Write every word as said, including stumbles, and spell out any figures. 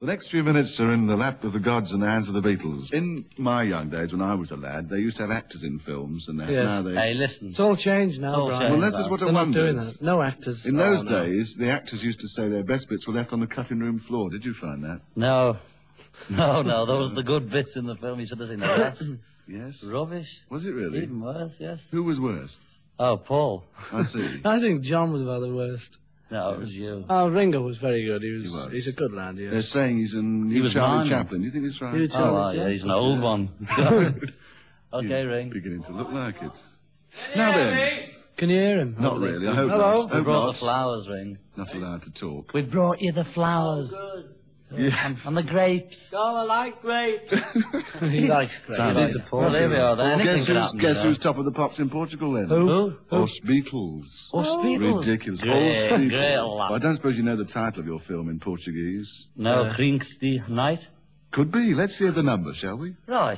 The next few minutes are in the lap of the gods and the hands of the Beatles. In my young days, when I was a lad, they used to have actors in films, and Yes. now they... Hey, listen. It's all changed now, It's all Brian. changed. Well, this is what I They're not wondered. doing that. No actors. In those Oh, no. days, the actors used to say their best bits were left on the cutting room floor. Did you find that? No. No, no, those are the good bits in the film. You should have seen the rest. Yes. Rubbish. Was it really? Even worse, yes. Who was worst? Oh, Paul. I see. I think John was about the worst. No, it was you. Oh, Ringo was very good. He was. He was. He's a good lad. They're Yes. saying he's a new He was Charlie mine. Chaplin. Do you think it's right? You Oh, Charlie, wow, yeah, he's an old one. Okay, Ring. Beginning to look like it. Now then. Can you hear him? Not really. I hope Hello? not. We Hope brought not. the flowers, Ring. Not allowed to talk. We brought you the flowers. Yeah. And, and the grapes. Oh, I like grapes. He likes grapes. Sounds He like needs a Well, pause. there we are. Then. Anything Guess could who's, happen, guess you know. who's top of the pops in Portugal then? Who? Os Beatles. Os Beatles. Ridiculous. Great, Os Beatles. great Well, I lad. don't suppose you know the title of your film in Portuguese. No, Uh, Kring's the night. Could be. Let's hear the number, shall we? Right.